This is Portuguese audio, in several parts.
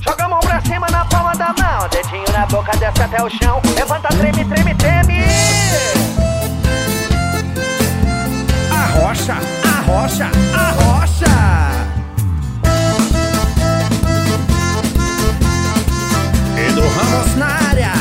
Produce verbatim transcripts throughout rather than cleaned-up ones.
Joga a mão pra cima na palma da mão, dedinho na boca, desce até o chão. Levanta, treme, treme, treme. Arrocha, arrocha, arrocha. Edu Ramos na área.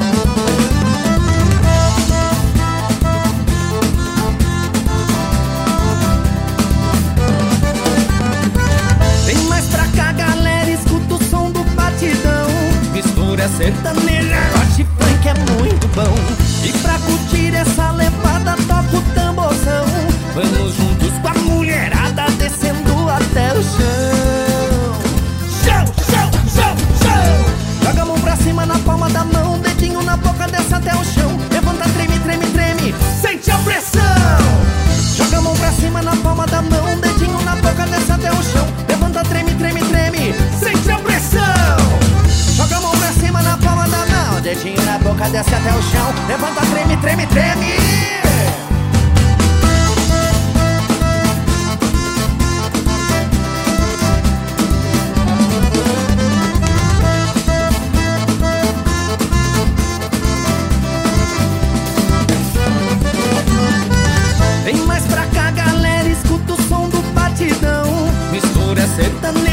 Vem mais pra cá, galera, escuta o som do batidão. Mistura sertaneja, rock funk é muito bom. E pra curtir essa levada, toca o tamborzão. Vamos juntos com a mulherada, descendo até o chão. Chão, chão, chão, chão. Joga a mão pra cima na palma da mão, dedinho na boca, desce até o chão. Levanta, treme, treme, treme, sente a pressão. Joga a mão pra cima na palma da mão, dedinho na boca, desce até o chão. Levanta, treme, treme, treme, sente a pressão. Joga a mão pra cima na palma da mão, dedinho na boca, desce até o chão. Levanta, treme, treme, treme. Vem mais pra cá, galera, escuta o som do batidão. Mistura sertaneja,